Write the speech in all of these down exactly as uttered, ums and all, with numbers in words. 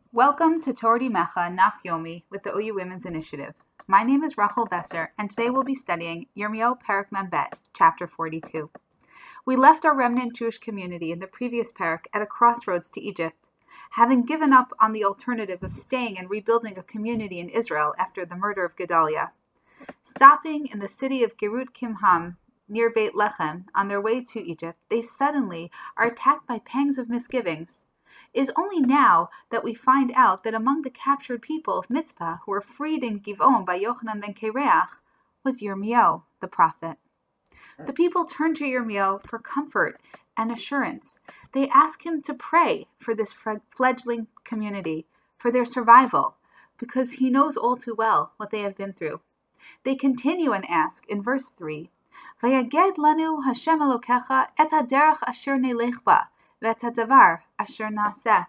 Welcome to Torah Mecha Nach Yomi with the O U Women's Initiative. My name is Rachel Besser, and today we'll be studying Yirmiyahu Perek Membet, chapter forty-two. We left our remnant Jewish community in the previous Perek at a crossroads to Egypt, having given up on the alternative of staying and rebuilding a community in Israel after the murder of Gedaliah. Stopping in the city of Gerut Kimham, near Beit Lechem, on their way to Egypt, they suddenly are attacked by pangs of misgivings. It is only now that we find out that among the captured people of Mitzpah who were freed in Givon by Yochanan ben Kareach was Yirmiyahu, the prophet. The people turn to Yirmiyahu for comfort and assurance. They ask him to pray for this fledgling community, for their survival, because he knows all too well what they have been through. They continue and ask in verse three, Vayaged lanu Hashem Elokecha et haderech asher nelech ba, v'et hadavar asher na'aseh.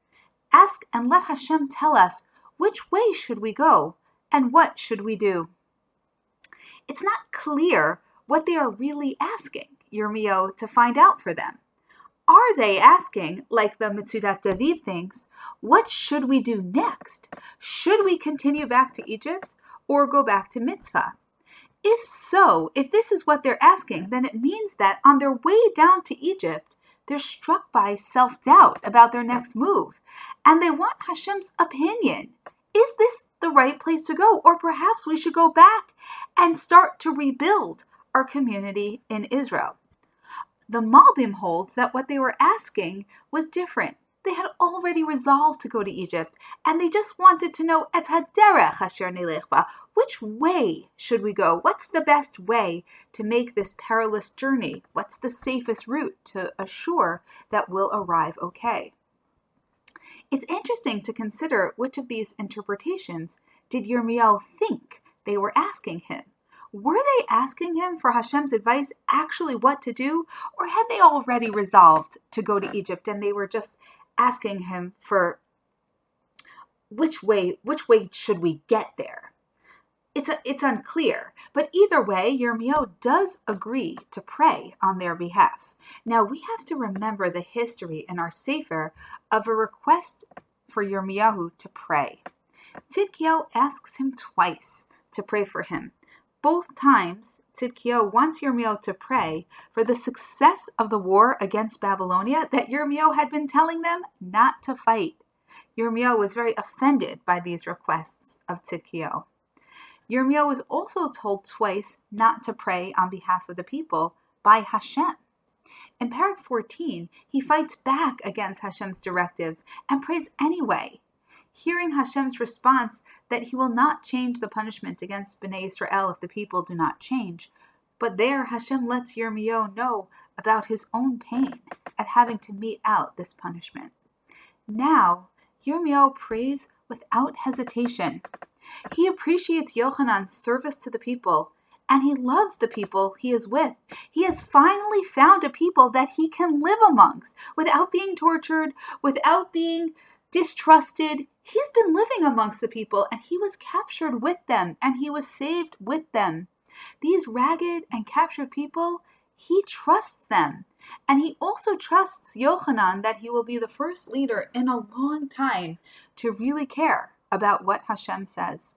Ask and let Hashem tell us which way should we go and what should we do. It's not clear what they are really asking Yirmiyahu to find out for them. Are they asking, like the Metzudat David thinks, what should we do next? Should we continue back to Egypt or go back to Mitzvah? If so, if this is what they're asking, then it means that on their way down to Egypt, they're struck by self-doubt about their next move, and they want Hashem's opinion. Is this the right place to go? Or perhaps we should go back and start to rebuild our community in Israel. The Malbim holds that what they were asking was different. They had already resolved to go to Egypt, and they just wanted to know, Et haderech asher nelech ba, which way should we go? What's the best way to make this perilous journey? What's the safest route to assure that we'll arrive okay? It's interesting to consider which of these interpretations did Yirmiyahu think they were asking him. Were they asking him for Hashem's advice, actually what to do, or had they already resolved to go to Egypt and they were just asking him for which way which way should we get there? It's a, it's unclear, but either way, Yirmiyahu does agree to pray on their behalf. Now, we have to remember the history in our Sefer of a request for Yirmiyahu to pray. Tzidkiyahu asks him twice to pray for him. Both times, Tzidkiyahu wants Yirmiyahu to pray for the success of the war against Babylonia that Yirmiyahu had been telling them not to fight. Yirmiyahu was very offended by these requests of Tzidkiyahu. Yirmiyahu was also told twice not to pray on behalf of the people by Hashem. In Perek fourteen, he fights back against Hashem's directives and prays anyway, hearing Hashem's response that he will not change the punishment against Bnei Israel if the people do not change. But there Hashem lets Yirmiyahu know about his own pain at having to mete out this punishment. Now, Yirmiyahu prays without hesitation. He appreciates Yochanan's service to the people, and he loves the people he is with. He has finally found a people that he can live amongst without being tortured, without being distrusted. He's been living amongst the people, and he was captured with them, and he was saved with them. These ragged and captured people, he trusts them. And he also trusts Yochanan that he will be the first leader in a long time to really care about what Hashem says.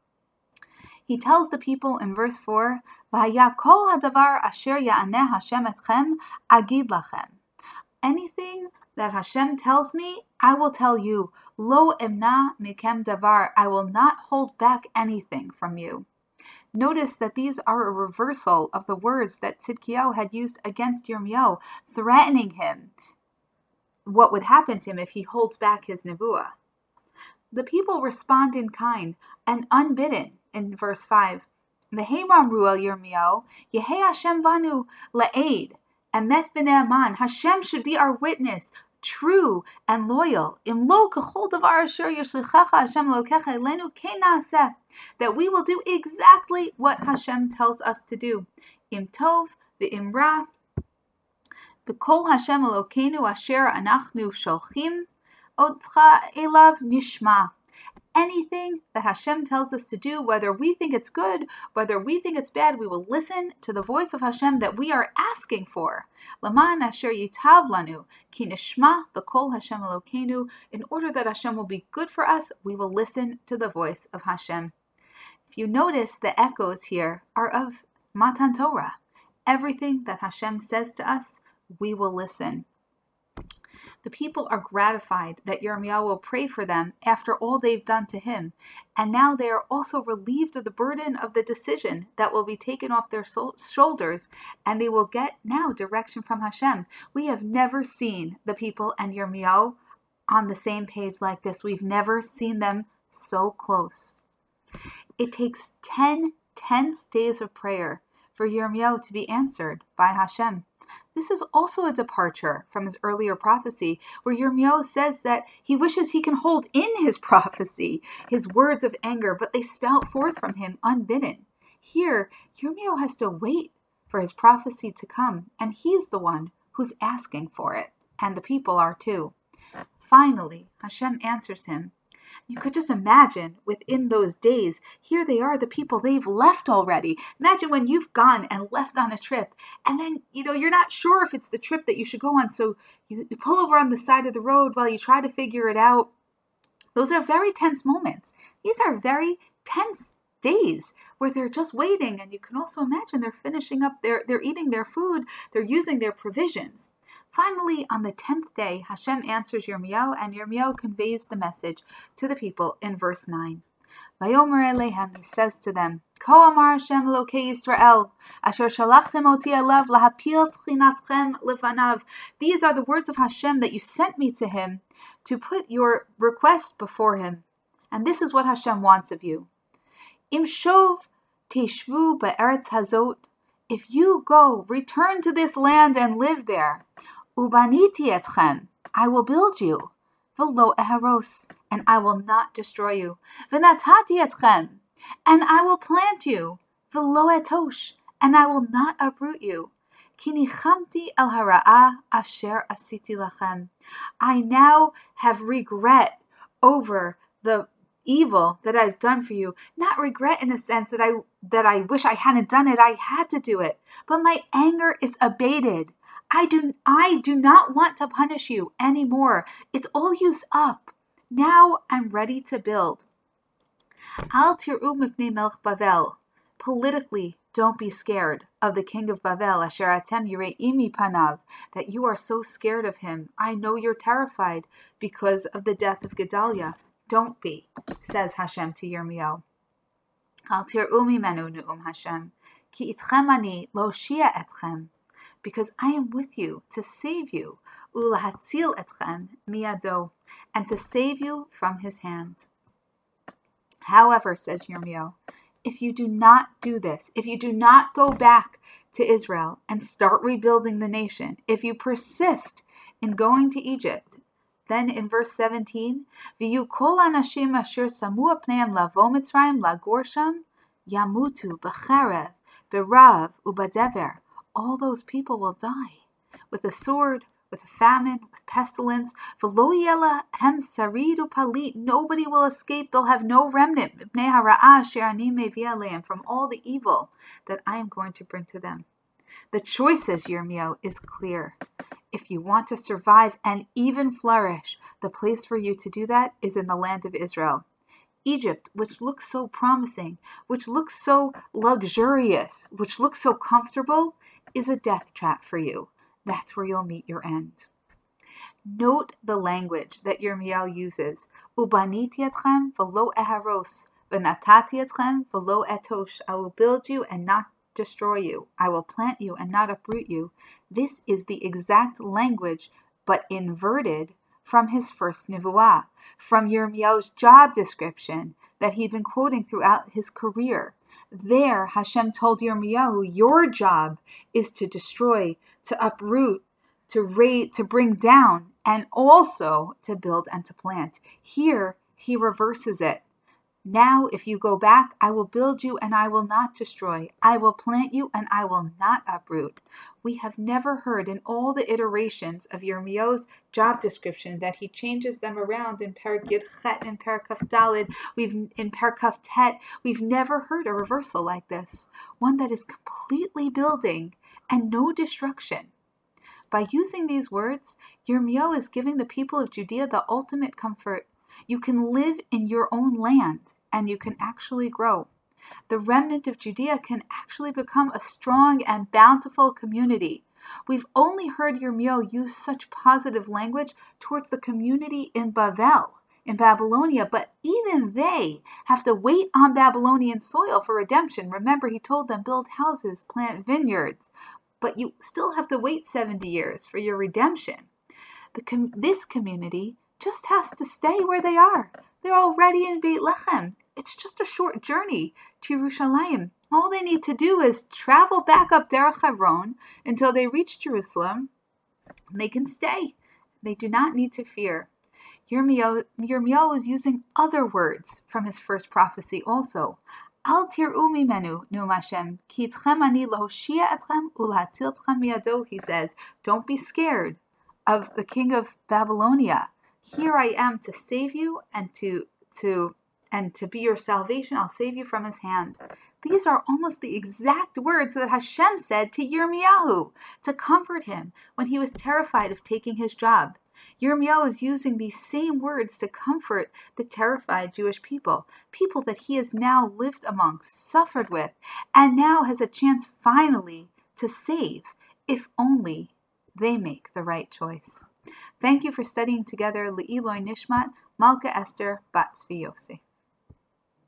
He tells the people in verse four, V'haya kol hadavar asher ya'aneh Hashem etchem agid lachem. Anything that Hashem tells me, I will tell you. Lo emna mikem davar. I will not hold back anything from you. Notice that these are a reversal of the words that Tzidkiyahu had used against Yirmiyahu, threatening him what would happen to him if he holds back his nevuah. The people respond in kind and unbidden in verse five. V'heimam ruel Yirmiyahu, Yehei Hashem banu la'ed, emet v'ne'aman. Hashem should be our witness, true and loyal. Im lo k'chol davar asher yishlichecha Hashem Elokecha elenu ken na'aseh. That we will do exactly what Hashem tells us to do. Im tov v'im ra, v'kol Hashem Elokeinu asher anachnu sholchim otcha elav nishma. Anything that Hashem tells us to do, whether we think it's good, whether we think it's bad, we will listen to the voice of Hashem that we are asking for. Laman asher yitav lanu, ki nishma b'kol Hashem Elokeinu. In order that Hashem will be good for us, we will listen to the voice of Hashem. If you notice, the echoes here are of Matan Torah. Everything that Hashem says to us, we will listen. The people are gratified that Yirmiyahu will pray for them after all they've done to him, and now they are also relieved of the burden of the decision that will be taken off their so- shoulders, and they will get now direction from Hashem. We have never seen the people and Yirmiyahu on the same page like this. We've never seen them so close. It takes ten tense days of prayer for Yirmiyahu to be answered by Hashem. This is also a departure from his earlier prophecy, where Yirmiyahu says that he wishes he can hold in his prophecy, his words of anger, but they spout forth from him unbidden. Here, Yirmiyahu has to wait for his prophecy to come, and he's the one who's asking for it, and the people are too. Finally, Hashem answers him. You could just imagine within those days, here they are, the people, they've left already. Imagine when you've gone and left on a trip, and then, you know, you're not sure if it's the trip that you should go on, so you, you pull over on the side of the road while you try to figure it out. Those are very tense moments. These are very tense days where they're just waiting, and you can also imagine they're finishing up, they're, they're eating their food, they're using their provisions. Finally, on the tenth day, Hashem answers Yirmiyahu, and Yirmiyahu conveys the message to the people in verse nine. Vayomer Eleihem, he says to them, Ko amar Hashem Elokei Yisrael, asher shalachtem oti elav lahapil tchinatchem lefanav. These are the words of Hashem that you sent me to him to put your request before him. And this is what Hashem wants of you. Im shov teshvu be'eretz hazot. If you go, return to this land and live there. Ubaniti etchem, I will build you. V'lo eharos, and I will not destroy you. V'natati etchem, and I will plant you. V'lo etosh, and I will not uproot you. Ki nichamti el hara'ah asher asiti lachem. I now have regret over the evil that I've done for you. Not regret in the sense that I that I wish I hadn't done it. I had to do it. But my anger is abated. I do I do not want to punish you anymore. It's all used up. Now I'm ready to build. Al tir'u mipnei melech Bavel. Politically, don't be scared of the king of Bavel, asher atem yireim mipanav, that you are so scared of him. I know you're terrified because of the death of Gedaliah. Don't be, says Hashem to Yirmiyahu. Al tir'u mimenu nu'um Hashem, ki itchem ani lo'shia etchem, because I am with you to save you, ulahatzil etchem miyado, and to save you from his hand. However, says Yirmiyahu, if you do not do this, if you do not go back to Israel and start rebuilding the nation, if you persist in going to Egypt, then in verse seventeen, V'yu kol anashim asher samu apneim lavo Mitzrayim lagor sham, yamutu b'cherev, b'rav, u'badever. All those people will die with a sword, with a famine, with pestilence. V'lo yela hem sarid u'palit. Nobody will escape. They'll have no remnant. B'nei hara'ah asher ani mevi aleim, from all the evil that I am going to bring to them. The choice, says Yirmiyahu, is clear. If you want to survive and even flourish, the place for you to do that is in the land of Israel. Egypt, which looks so promising, which looks so luxurious, which looks so comfortable, is a death trap for you. That's where you'll meet your end. Note the language that Yirmiyahu uses. Ubaniti etchem v'lo eharos, v'natati etchem v'lo etosh. I will build you and not destroy you. I will plant you and not uproot you. This is the exact language, but inverted from his first nivuah, from Yirmiyahu's job description that he'd been quoting throughout his career. There, Hashem told Yirmiyahu, your job is to destroy, to uproot, to raise, to bring down, and also to build and to plant. Here, he reverses it. Now, if you go back, I will build you and I will not destroy. I will plant you and I will not uproot. We have never heard in all the iterations of Yirmiyahu's job description that he changes them around in Perek Yud Chet and Perek Kaf Daled. We've in Perek Kaf Tet. We've never heard a reversal like this, one that is completely building and no destruction. By using these words, Yirmiyahu is giving the people of Judea the ultimate comfort. You can live in your own land and you can actually grow. The remnant of Judea can actually become a strong and bountiful community. We've only heard Yirmiyahu use such positive language towards the community in Bavel, in Babylonia, but even they have to wait on Babylonian soil for redemption. Remember, he told them, build houses, plant vineyards, but you still have to wait seventy years for your redemption. The com- this community just has to stay where they are. They're already in Beit Lechem. It's just a short journey to Yerushalayim. All they need to do is travel back up Derech Hebron until they reach Jerusalem. They can stay. They do not need to fear. Yirmiyahu, Yirmiyahu is using other words from his first prophecy also. Al tir'u mimenu, Num Hashem, ki itchem ani lahoshia etchem ulhatzil etchem miyado, he says. Don't be scared of the king of Babylonia. Here I am to save you and to to and to be your salvation. I'll save you from his hand. These are almost the exact words that Hashem said to Yirmiyahu to comfort him when he was terrified of taking his job. Yirmiyahu is using these same words to comfort the terrified Jewish people, people that he has now lived among, suffered with, and now has a chance finally to save, if only they make the right choice. Thank you for studying together Le'iloi Nishmat, Malka Esther Bat Tzvi Yossi.